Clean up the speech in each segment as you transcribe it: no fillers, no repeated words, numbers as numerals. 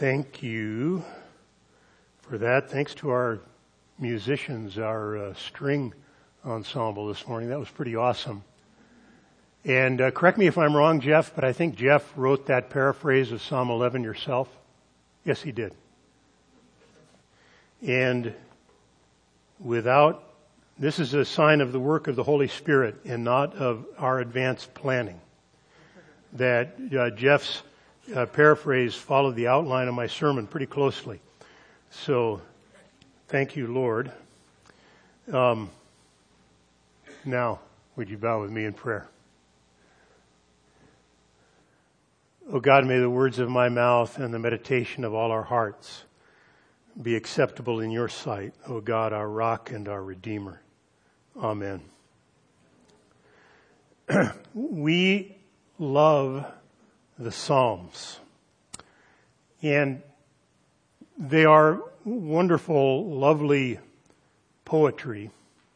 Thank you for that. Thanks to our musicians, our string ensemble this morning. That was pretty awesome. And correct me if I'm wrong, Jeff, but I think Jeff wrote that paraphrase of Psalm 11 yourself. Yes, he did. And this is a sign of the work of the Holy Spirit and not of our advanced planning. That Jeff's paraphrase followed the outline of my sermon pretty closely. So, thank you, Lord. Now, would you bow with me in prayer? O God, may the words of my mouth and the meditation of all our hearts be acceptable in your sight, O God, our rock and our redeemer. Amen. We love the Psalms, and they are wonderful, lovely poetry.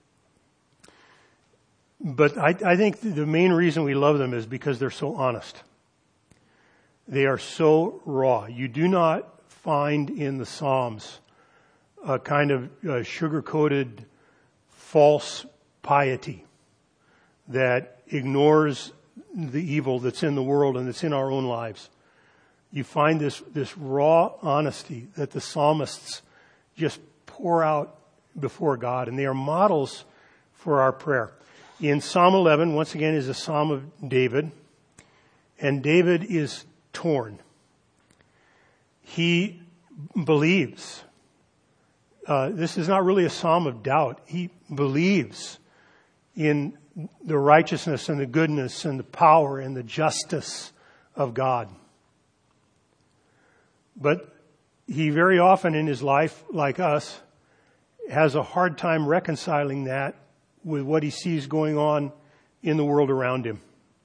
But I think the main reason we love them is because they're so honest. They are so raw. You do not find in the Psalms a kind of sugar-coated false piety that ignores the evil that's in the world and that's in our own lives. You find this raw honesty that the psalmists just pour out before God, and they are models for our prayer. In Psalm 11, once again, is a psalm of David, and David is torn. He believes. This is not really a psalm of doubt. He believes in the righteousness and the goodness and the power and the justice of God. But he very often in his life, like us, has a hard time reconciling that with what he sees going on in the world around him.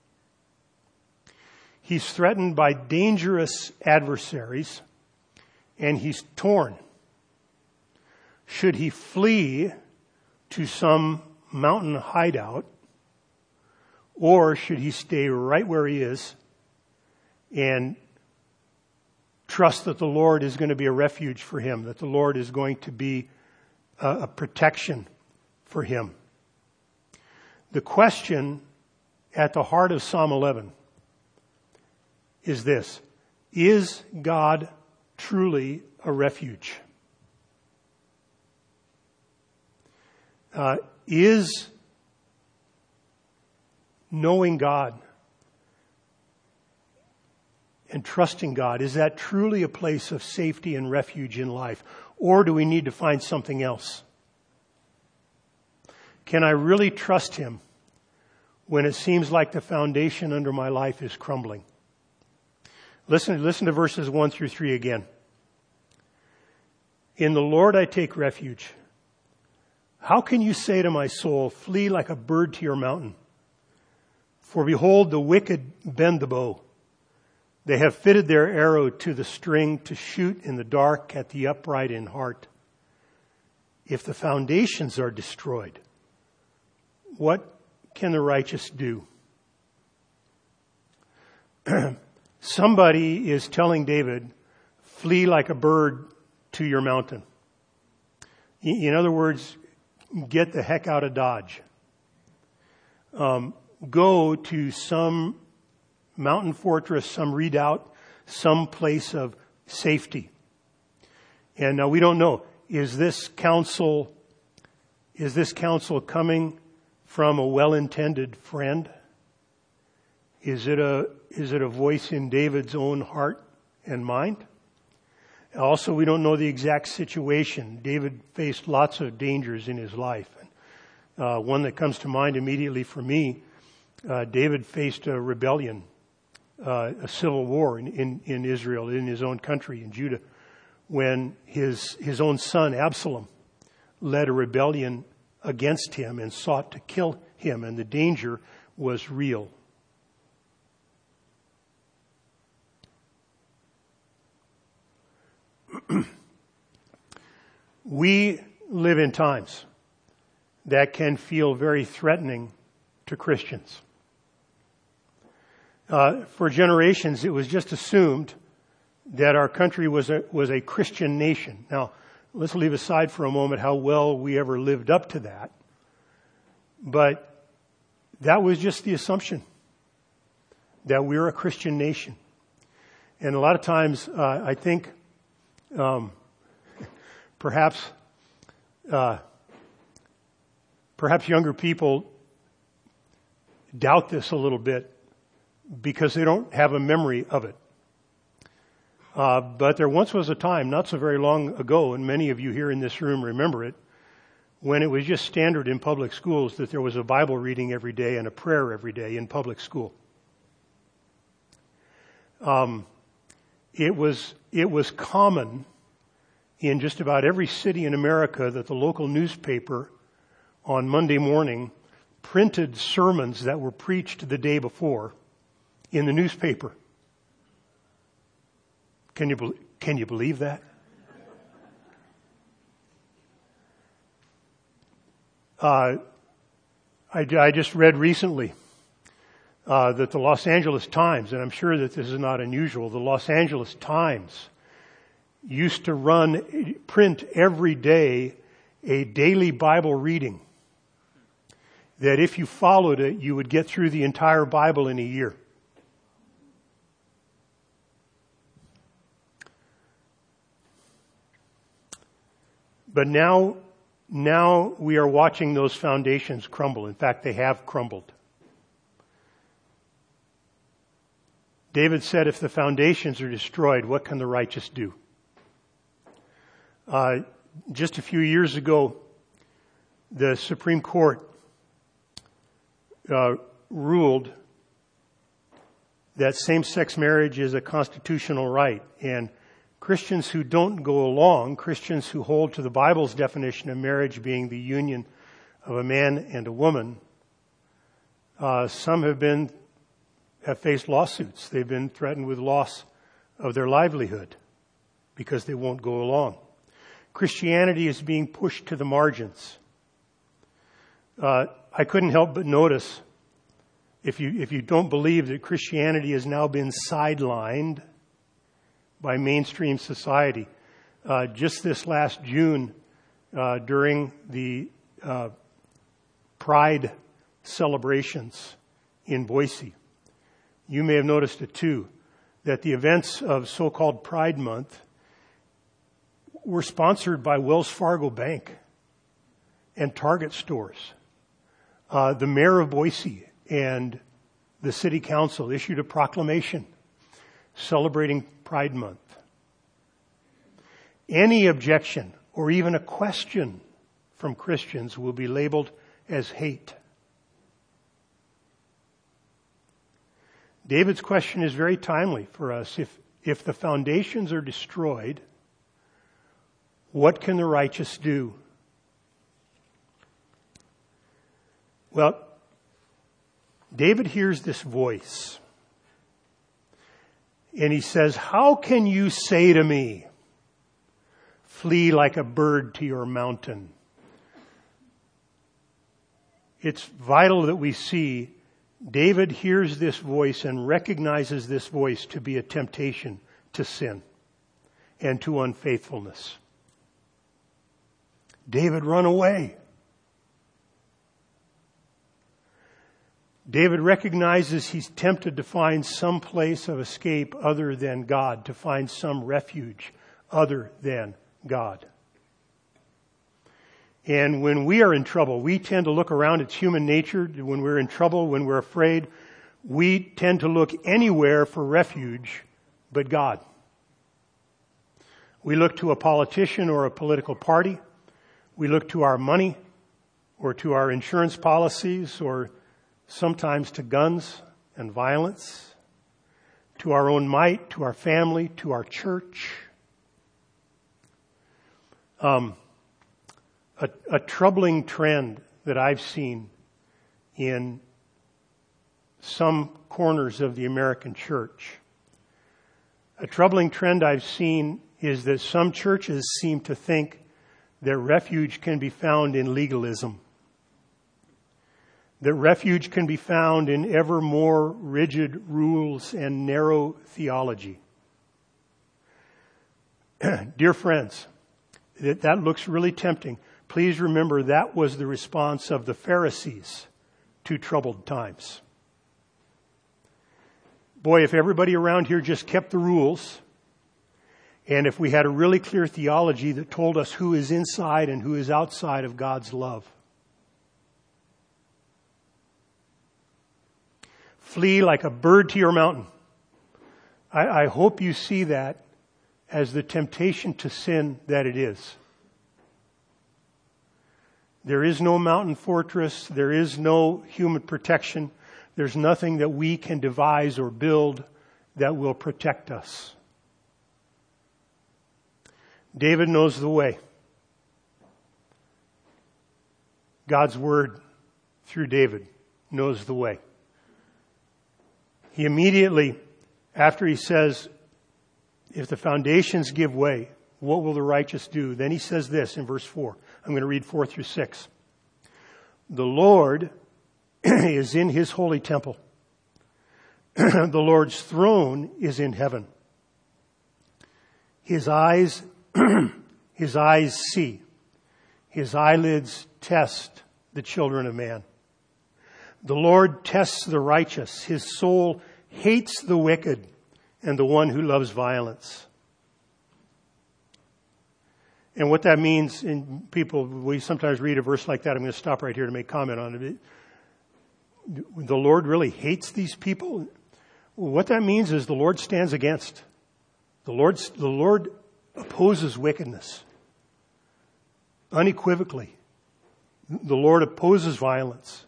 He's threatened by dangerous adversaries, and he's torn. Should he flee to some mountain hideout, or should he stay right where he is and trust that the Lord is going to be a refuge for him, that the Lord is going to be a protection for him? The question at the heart of Psalm 11 is this: is God truly a refuge? Is knowing God and trusting God, is that truly a place of safety and refuge in life? Or do we need to find something else? Can I really trust Him when it seems like the foundation under my life is crumbling? Listen to verses 1 through 3 again. In the Lord I take refuge. How can you say to my soul, flee like a bird to your mountain? For behold, the wicked bend the bow. They have fitted their arrow to the string to shoot in the dark at the upright in heart. If the foundations are destroyed, what can the righteous do? Somebody is telling David, flee like a bird to your mountain. In other words, get the heck out of Dodge. Go to some mountain fortress, some redoubt, some place of safety. And now we don't know, is this counsel coming from a well-intended friend? Is it a voice in David's own heart and mind? Also, we don't know the exact situation. David faced lots of dangers in his life. One that comes to mind immediately for me, David faced a rebellion, a civil war in Israel, in his own country, in Judah, when his own son, Absalom, led a rebellion against him and sought to kill him, and the danger was real. We live in times that can feel very threatening to Christians. For generations, it was just assumed that our country was a Christian nation. Now, let's leave aside for a moment how well we ever lived up to that. But that was just the assumption, that we're a Christian nation. And a lot of times, I think, perhaps younger people doubt this a little bit because they don't have a memory of it. But there once was a time, not so very long ago, and many of you here in this room remember it, when it was just standard in public schools that there was a Bible reading every day and a prayer every day in public school. It was common in just about every city in America that the local newspaper on Monday morning printed sermons that were preached the day before in the newspaper. Can you believe that? I just read recently that the Los Angeles Times, and I'm sure that this is not unusual, the Los Angeles Times used to print every day a daily Bible reading that if you followed it, you would get through the entire Bible in a year. But now we are watching those foundations crumble. In fact, they have crumbled. David said, if the foundations are destroyed, what can the righteous do? Just a few years ago, the Supreme Court ruled that same-sex marriage is a constitutional right, and Christians who don't go along, Christians who hold to the Bible's definition of marriage being the union of a man and a woman, some have faced lawsuits. They've been threatened with loss of their livelihood because they won't go along. Christianity is being pushed to the margins. I couldn't help but notice, if you don't believe that Christianity has now been sidelined by mainstream society, just this last June, during the Pride celebrations in Boise, you may have noticed it too, that the events of so-called Pride Month were sponsored by Wells Fargo Bank and Target stores. The mayor of Boise and the city council issued a proclamation celebrating Pride Month. Any objection or even a question from Christians will be labeled as hate. David's question is very timely for us. If the foundations are destroyed, what can the righteous do? Well, David hears this voice, and he says, how can you say to me, flee like a bird to your mountain? It's vital that we see David hears this voice and recognizes this voice to be a temptation to sin and to unfaithfulness. David, run away. David recognizes he's tempted to find some place of escape other than God, to find some refuge other than God. And when we are in trouble, we tend to look around. It's human nature. When we're in trouble, when we're afraid, we tend to look anywhere for refuge but God. We look to a politician or a political party. We look to our money or to our insurance policies or sometimes to guns and violence, to our own might, to our family, to our church. A troubling trend that I've seen in some corners of the American church. A troubling trend I've seen is that some churches seem to think that refuge can be found in legalism. That refuge can be found in ever more rigid rules and narrow theology. Dear friends, that looks really tempting. Please remember that was the response of the Pharisees to troubled times. Boy, if everybody around here just kept the rules, and if we had a really clear theology that told us who is inside and who is outside of God's love. Flee like a bird to your mountain. I hope you see that as the temptation to sin that it is. There is no mountain fortress. There is no human protection. There's nothing that we can devise or build that will protect us. David knows the way. God's word through David knows the way. He immediately, after he says, if the foundations give way, what will the righteous do? Then he says this in verse 4. I'm going to read 4 through 6. The Lord is in his holy temple. The Lord's throne is in heaven. His eyes see. His eyelids test the children of man. The Lord tests the righteous. His soul hates the wicked and the one who loves violence. And what that means in people, we sometimes read a verse like that. I'm going to stop right here to make comment on it. The Lord really hates these people. What that means is the Lord stands against. The Lord opposes wickedness. Unequivocally. The Lord opposes violence.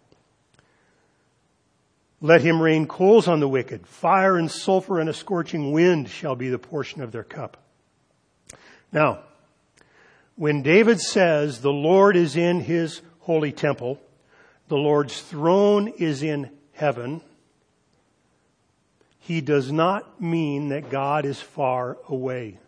Let him rain coals on the wicked. Fire and sulfur and a scorching wind shall be the portion of their cup. Now, when David says the Lord is in his holy temple, the Lord's throne is in heaven, he does not mean that God is far away.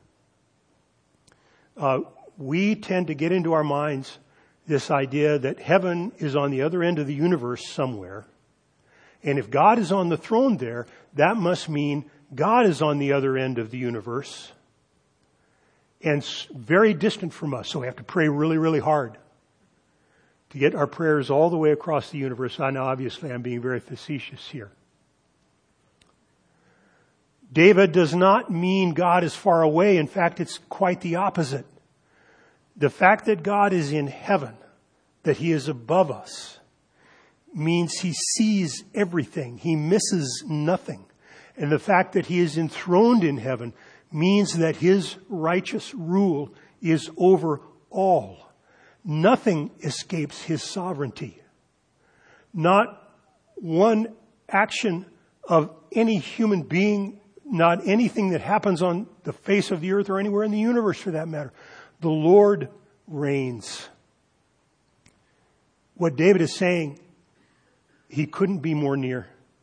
We tend to get into our minds this idea that heaven is on the other end of the universe somewhere. And if God is on the throne there, that must mean God is on the other end of the universe and very distant from us. So we have to pray really, really hard to get our prayers all the way across the universe. I know, obviously, I'm being very facetious here. David does not mean God is far away. In fact, it's quite the opposite. The fact that God is in heaven, that he is above us, means he sees everything. He misses nothing. And the fact that he is enthroned in heaven means that his righteous rule is over all. Nothing escapes his sovereignty. Not one action of any human being, not anything that happens on the face of the earth or anywhere in the universe for that matter. The Lord reigns. What David is saying, he couldn't be more near.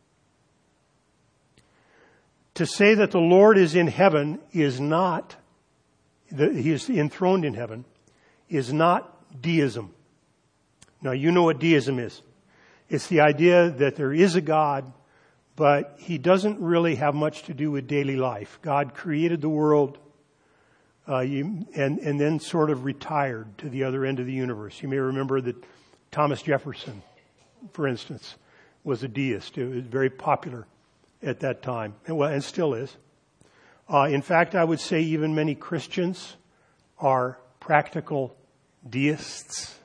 To say that the Lord is in heaven is not, he is enthroned in heaven, is not deism. Now, you know what deism is. It's the idea that there is a God, but he doesn't really have much to do with daily life. God created the world and then sort of retired to the other end of the universe. You may remember that Thomas Jefferson, for instance, was a deist. It was very popular at that time, and still is. In fact, I would say even many Christians are practical deists.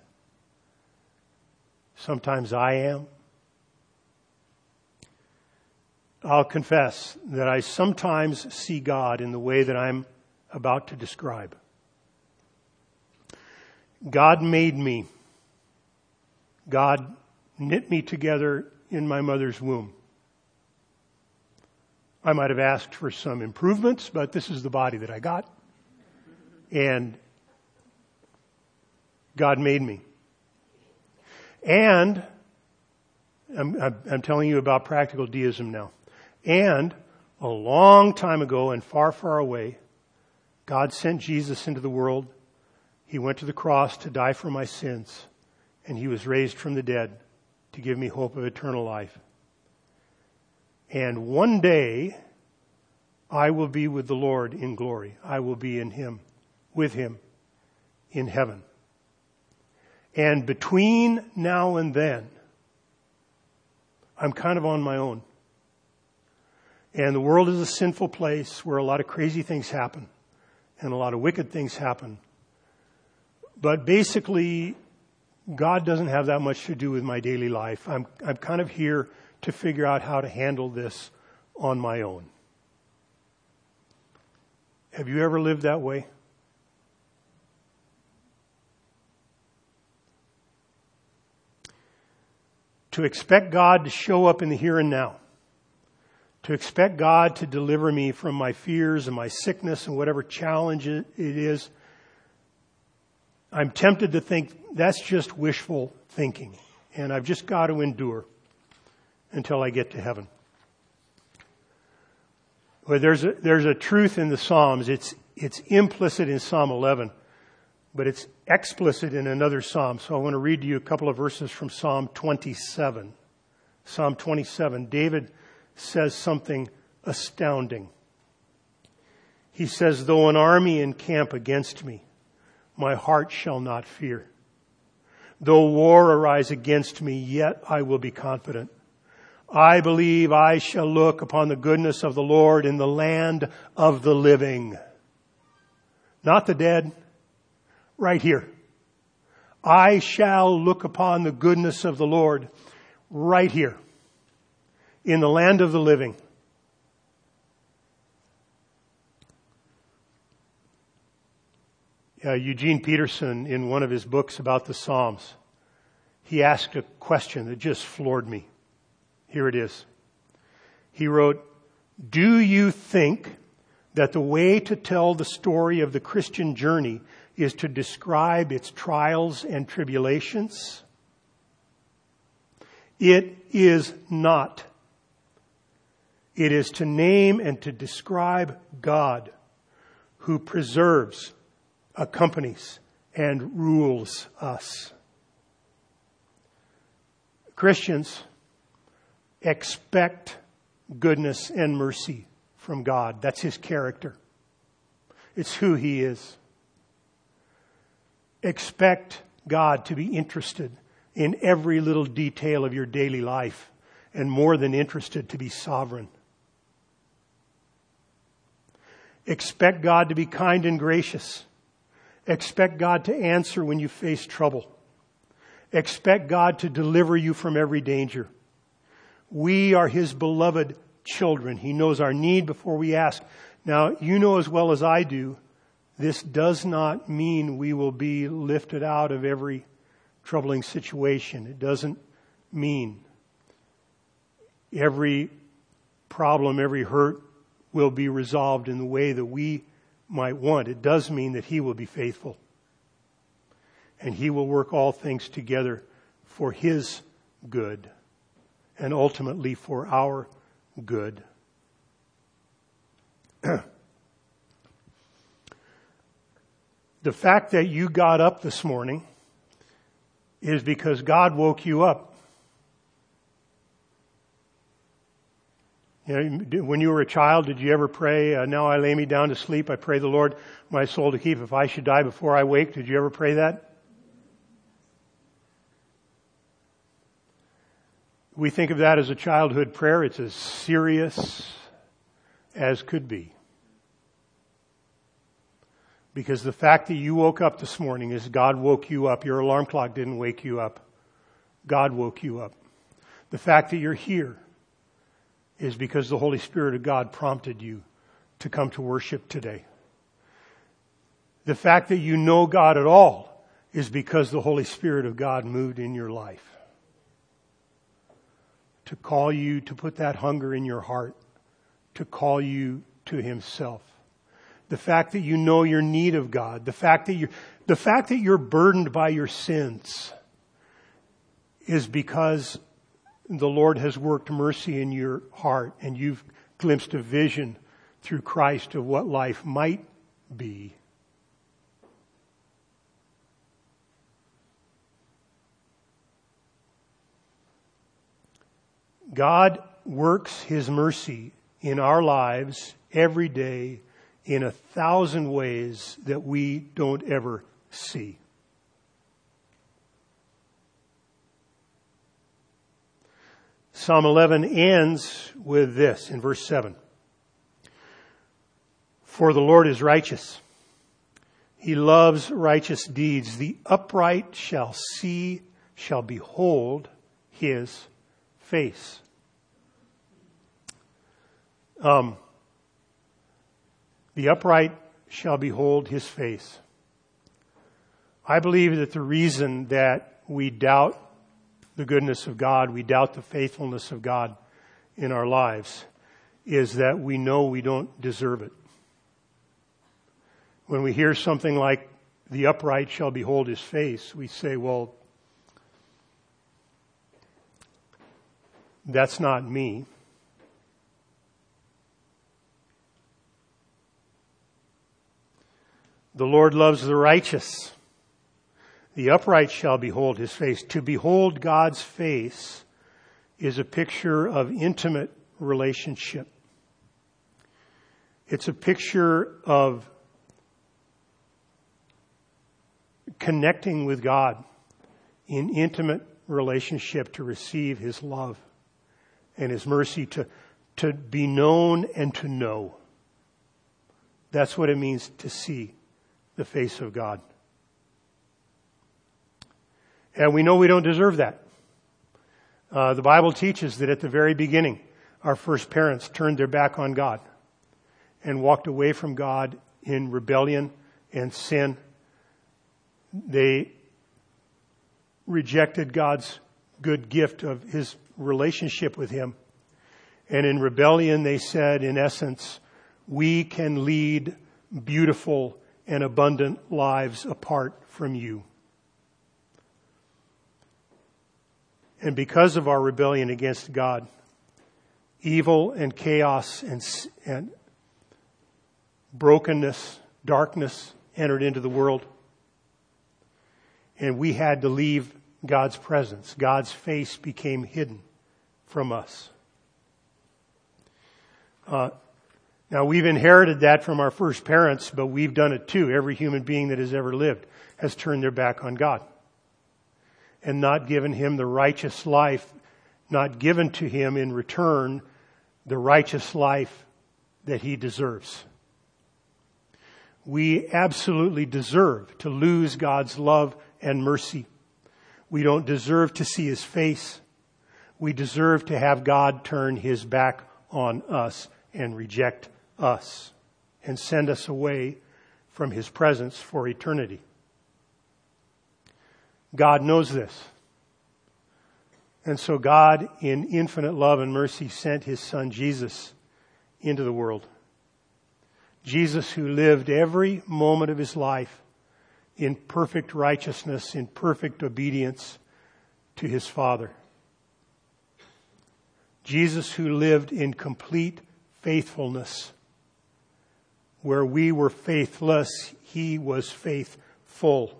Sometimes I am. I'll confess that I sometimes see God in the way that I'm about to describe. God made me. God knit me together in my mother's womb. I might have asked for some improvements, but this is the body that I got. And God made me. And I'm telling you about practical deism now. And a long time ago and far, far away, God sent Jesus into the world. He went to the cross to die for my sins. And he was raised from the dead to give me hope of eternal life. And one day, I will be with the Lord in glory. I will be in Him, with Him in heaven. And between now and then, I'm kind of on my own. And the world is a sinful place where a lot of crazy things happen and a lot of wicked things happen. But basically, God doesn't have that much to do with my daily life. I'm kind of here to figure out how to handle this on my own. Have you ever lived that way? To expect God to show up in the here and now, to expect God to deliver me from my fears and my sickness and whatever challenge it is, I'm tempted to think that's just wishful thinking, and I've just got to endure until I get to heaven. But there's a truth in the Psalms. It's implicit in Psalm 11, but it's explicit in another Psalm. So I want to read to you a couple of verses from Psalm 27. Psalm 27, David says something astounding. He says, though an army encamp against me, my heart shall not fear. Though war arise against me, yet I will be confident. I believe I shall look upon the goodness of the Lord in the land of the living. Not the dead, right here. I shall look upon the goodness of the Lord right here in the land of the living. Eugene Peterson, in one of his books about the Psalms, he asked a question that just floored me. Here it is. He wrote, do you think that the way to tell the story of the Christian journey is to describe its trials and tribulations? It is not. It is to name and to describe God, who preserves, accompanies, and rules us. Christians expect goodness and mercy from God. That's His character. It's who He is. Expect God to be interested in every little detail of your daily life, and more than interested, to be sovereign. Expect God to be kind and gracious. Expect God to answer when you face trouble. Expect God to deliver you from every danger. We are His beloved children. He knows our need before we ask. Now, you know as well as I do, this does not mean we will be lifted out of every troubling situation. It doesn't mean every problem, every hurt will be resolved in the way that we might want. It does mean that He will be faithful. And He will work all things together for His good, and ultimately for our good. The fact that you got up this morning is because God woke you up. You know, when you were a child, did you ever pray, now I lay me down to sleep, I pray the Lord my soul to keep, if I should die before I wake? Did you ever pray that? We think of that as a childhood prayer. It's as serious as could be. Because the fact that you woke up this morning is God woke you up. Your alarm clock didn't wake you up. God woke you up. The fact that you're here is because the Holy Spirit of God prompted you to come to worship today. The fact that you know God at all is because the Holy Spirit of God moved in your life to call you, to put that hunger in your heart, to call you to Himself. The fact that you know your need of God, the fact that you're burdened by your sins is because the Lord has worked mercy in your heart, and you've glimpsed a vision through Christ of what life might be. God works His mercy in our lives every day in 1,000 ways that we don't ever see. Psalm 11 ends with this in verse 7. For the Lord is righteous. He loves righteous deeds. The upright shall behold his face. The upright shall behold his face. I believe that the reason that we doubt the goodness of God, we doubt the faithfulness of God in our lives, is that we know we don't deserve it. When we hear something like, the upright shall behold his face, we say, well, that's not me. The Lord loves the righteous. The upright shall behold his face. To behold God's face is a picture of intimate relationship. It's a picture of connecting with God in intimate relationship to receive his love and his mercy, to be known and to know. That's what it means to see the face of God. And we know we don't deserve that. The Bible teaches that at the very beginning, our first parents turned their back on God and walked away from God in rebellion and sin. They rejected God's good gift of his relationship with him. And in rebellion, they said, in essence, we can lead beautiful and abundant lives apart from you. And because of our rebellion against God, evil and chaos and brokenness, darkness entered into the world. And we had to leave God's presence. God's face became hidden from us. Now we've inherited that from our first parents, but we've done it too. Every human being that has ever lived has turned their back on God and not given him the righteous life, not given to him in return the righteous life that he deserves. We absolutely deserve to lose God's love and mercy. We don't deserve to see his face. We deserve to have God turn his back on us and reject us and send us away from his presence for eternity. God knows this. And so God, in infinite love and mercy, sent his son Jesus into the world. Jesus, who lived every moment of his life in perfect righteousness, in perfect obedience to his Father. Jesus, who lived in complete faithfulness. Where we were faithless, he was faithful.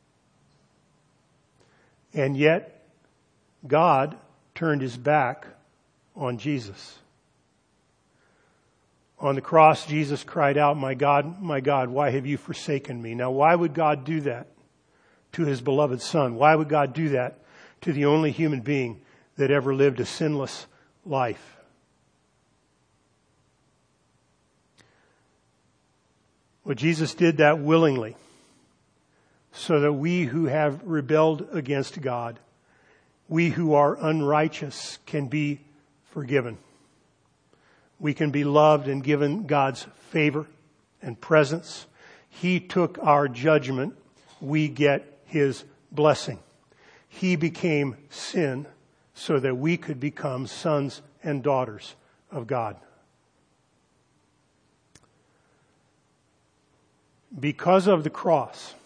And yet, God turned his back on Jesus. On the cross, Jesus cried out, my God, why have you forsaken me?" Now, why would God do that to his beloved Son? Why would God do that to the only human being that ever lived a sinless life? Well, Jesus did that willingly, so that we who have rebelled against God, we who are unrighteous, can be forgiven. We can be loved and given God's favor and presence. He took our judgment. We get his blessing. He became sin so that we could become sons and daughters of God. Because of the cross,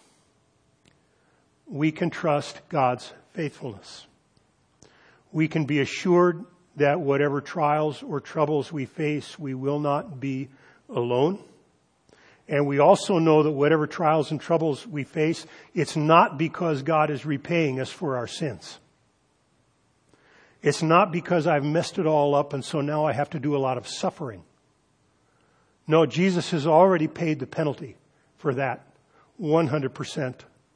we can trust God's faithfulness. We can be assured that whatever trials or troubles we face, we will not be alone. And we also know that whatever trials and troubles we face, it's not because God is repaying us for our sins. It's not because I've messed it all up and so now I have to do a lot of suffering. No, Jesus has already paid the penalty for that, 100%.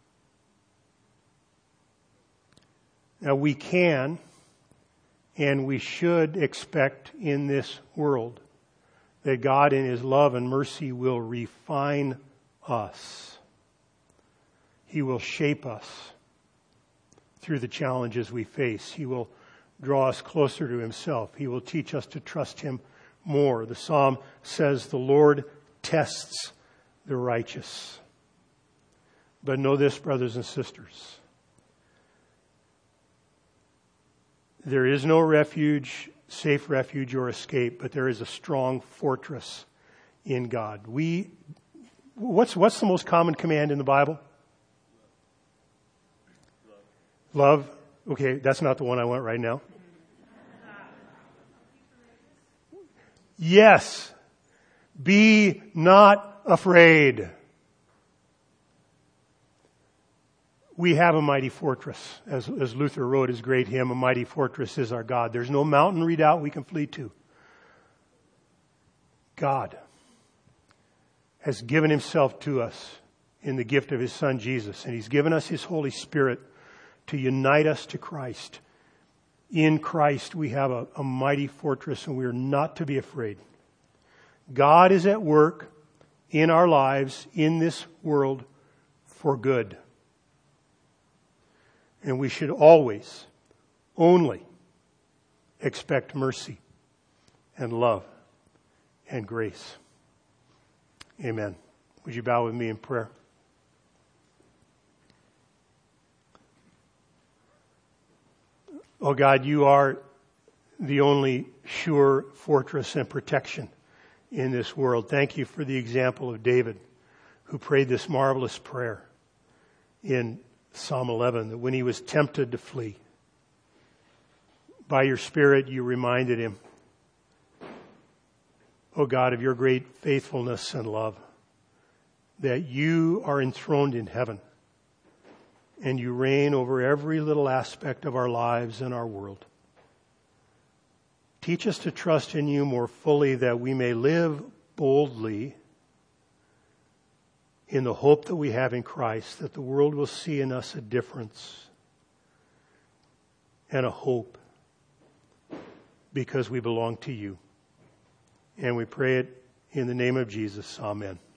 Now we can and we should expect in this world that God in His love and mercy will refine us. He will shape us through the challenges we face. He will draw us closer to Himself. He will teach us to trust Him more. The psalm says, "The Lord tests the righteous." But know this, brothers and sisters. There is no refuge, safe refuge or escape, but there is a strong fortress in God. What's the most common command in the Bible? Love. Okay, that's not the one I want right now. Yes. Be not afraid. We have a mighty fortress. As Luther wrote his great hymn, "A mighty fortress is our God." There's no mountain redoubt we can flee to. God has given Himself to us in the gift of His Son Jesus, and He's given us His Holy Spirit to unite us to Christ. In Christ we have a mighty fortress, and we are not to be afraid. God is at work in our lives, in this world, for good. And we should always, only, expect mercy and love and grace. Amen. Would you bow with me in prayer? Oh God, You are the only sure fortress and protection in this world. Thank You for the example of David, who prayed this marvelous prayer in Psalm 11, that when he was tempted to flee, by Your Spirit You reminded him, oh God, of Your great faithfulness and love, that You are enthroned in heaven and You reign over every little aspect of our lives and our world. Teach us to trust in You more fully, that we may live boldly in the hope that we have in Christ, that the world will see in us a difference and a hope because we belong to You. And we pray it in the name of Jesus. Amen.